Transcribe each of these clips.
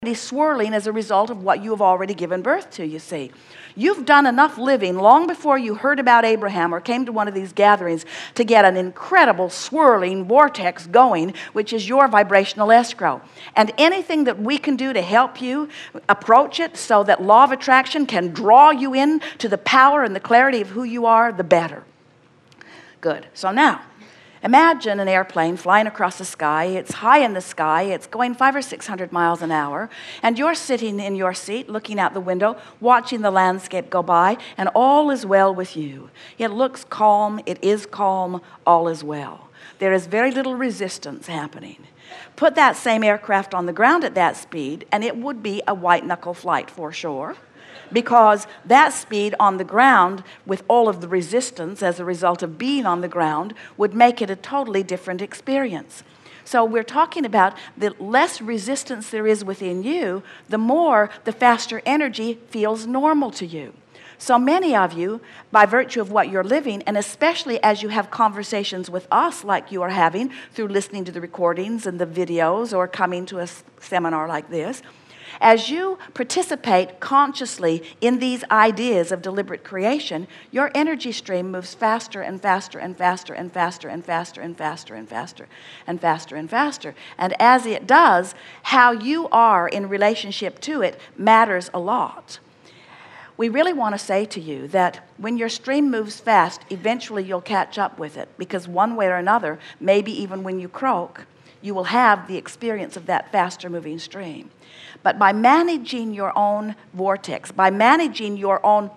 swirling as a result of what you have already given birth to, you see. You've done enough living long before you heard about Abraham or came to one of these gatherings to get an incredible swirling vortex going, which is your vibrational escrow. And anything that we can do to help you approach it so that law of attraction can draw you in to the power and the clarity of who you are, the better. Good. So now, imagine an airplane flying across the sky. It's high in the sky. It's going 500 or 600 miles an hour. And you're sitting in your seat, looking out the window, watching the landscape go by, and all is well with you. It looks calm. It is calm. All is well. There is very little resistance happening. Put that same aircraft on the ground at that speed, and it would be a white-knuckle flight for sure. Because that speed on the ground, with all of the resistance as a result of being on the ground, would make it a totally different experience. So we're talking about the less resistance there is within you, the faster energy feels normal to you. So many of you, by virtue of what you're living, and especially as you have conversations with us like you are having through listening to the recordings and the videos or coming to a seminar like this, as you participate consciously in these ideas of deliberate creation, your energy stream moves faster and faster and faster and faster and faster and faster and faster and faster and faster. And as it does, how you are in relationship to it matters a lot. We really want to say to you that when your stream moves fast, eventually you'll catch up with it, because one way or another, maybe even when you croak, you will have the experience of that faster moving stream. But by managing your own vortex, by managing your own,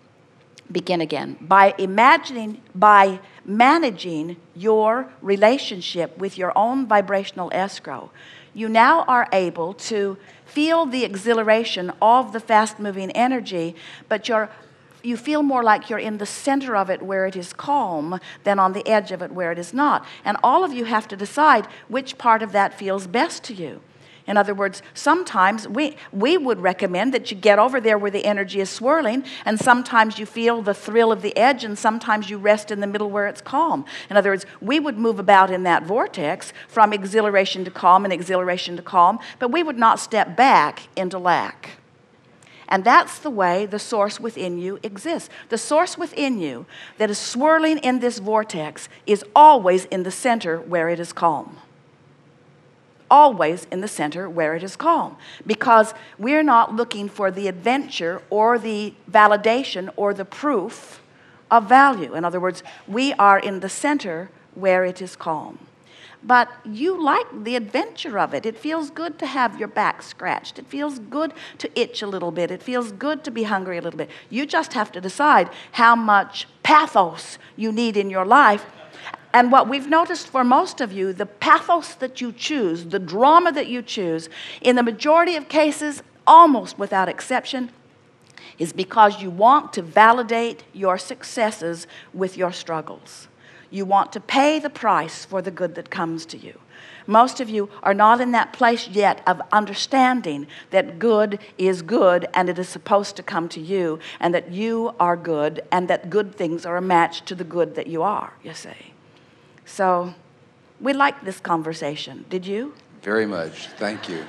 by managing your relationship with your own vibrational escrow, you now are able to feel the exhilaration of the fast-moving energy, but you feel more like you're in the center of it where it is calm than on the edge of it where it is not. And all of you have to decide which part of that feels best to you. In other words, sometimes we would recommend that you get over there where the energy is swirling, and sometimes you feel the thrill of the edge, and sometimes you rest in the middle where it's calm. In other words, we would move about in that vortex from exhilaration to calm and exhilaration to calm, but we would not step back into lack. And that's the way the source within you exists. The source within you that is swirling in this vortex is always in the center where it is calm. Always in the center where it is calm. Because we're not looking for the adventure or the validation or the proof of value. In other words, we are in the center where it is calm. But you like the adventure of it. It feels good to have your back scratched. It feels good to itch a little bit. It feels good to be hungry a little bit. You just have to decide how much pathos you need in your life. And what we've noticed for most of you, the pathos that you choose, the drama that you choose, in the majority of cases, almost without exception, is because you want to validate your successes with your struggles. You want to pay the price for the good that comes to you. Most of you are not in that place yet of understanding that good is good and it is supposed to come to you, and that you are good and that good things are a match to the good that you are, you see. So we liked this conversation. Did you? Very much. Thank you.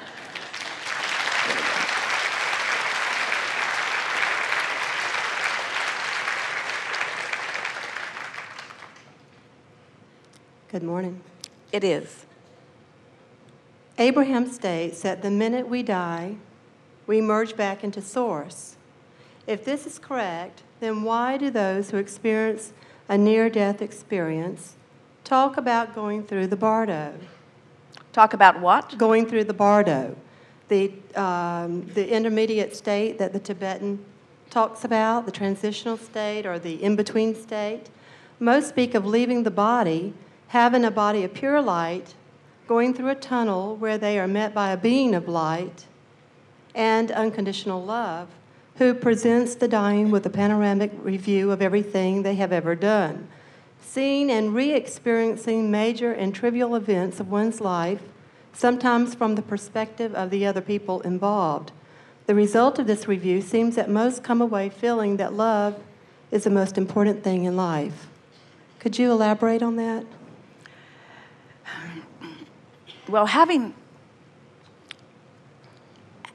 Good morning. It is. Abraham states that the minute we die, we merge back into Source. If this is correct, then why do those who experience a near-death experience talk about going through the bardo? Talk about what? Going through the bardo, the intermediate state that the Tibetan talks about, the transitional state or the in-between state. Most speak of leaving the body, having a body of pure light, going through a tunnel where they are met by a being of light and unconditional love, who presents the dying with a panoramic review of everything they have ever done. Seeing and re-experiencing major and trivial events of one's life, sometimes from the perspective of the other people involved. The result of this review seems that most come away feeling that love is the most important thing in life. Could you elaborate on that? Well, having